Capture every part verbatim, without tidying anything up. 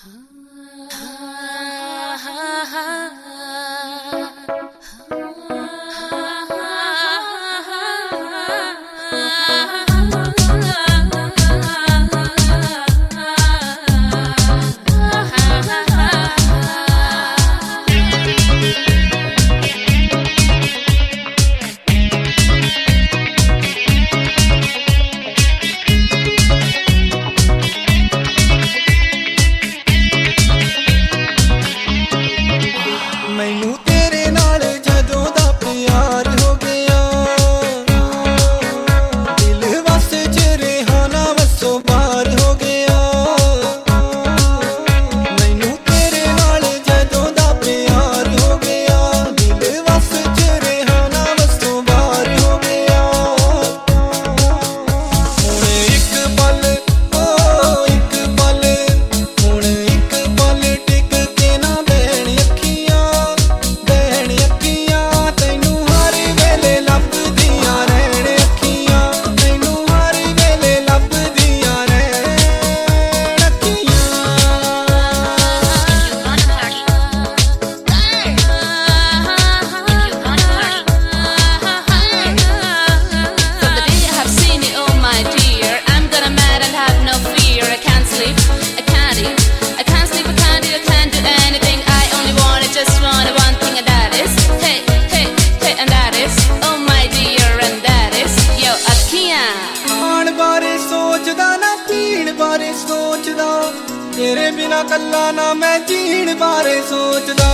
सोचदा तेरे बिना कल्ला ना मैं जीण बारे सोचदा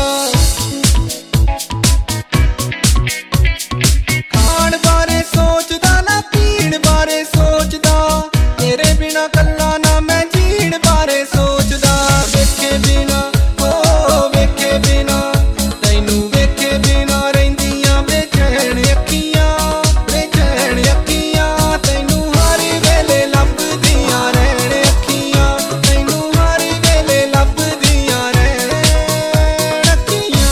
खाण बारे सोचदा ना पीण बारे सोचदा तेरे बिना कल्ला ना मैं जीण बारे सोचदा वेखे बिना ओ वेखे बिना तैनू वेखे बिना रहिंदियां बेचैन अखियां बेचैन अखियां तैनू हर वेले लभदियां रहण अखियां तैनू हर वेले लभदियां रहण अखियां।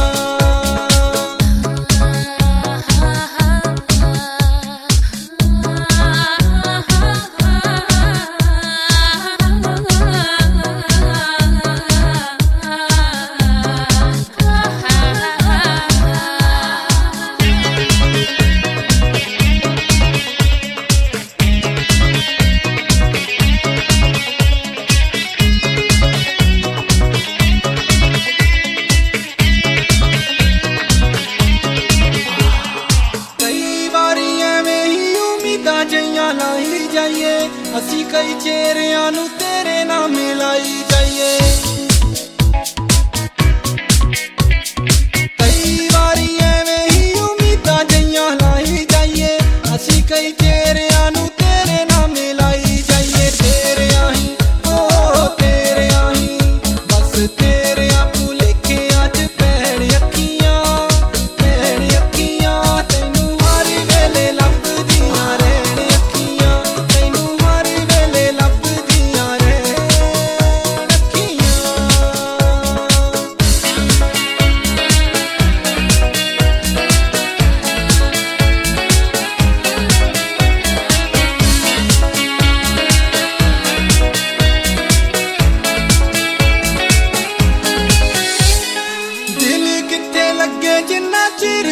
लाई जाइए असी कई चेहरियां नू तेरे नाम मिलाई जाइए कई बारी एवें ही उम्मीदां जइयां लाई जाइए असी कई चेहरियां नू तेरे नाम मिलाई जाइए तेरे आही ओ तेरे आही बस तेरे आपू लेके अज पैण अखियां पैण अखियां तैनू हर वेले लभदियां रहण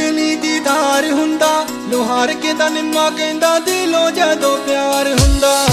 लोहार के दा निम्मा कहंदा दिलों जदों प्यार हुंदा।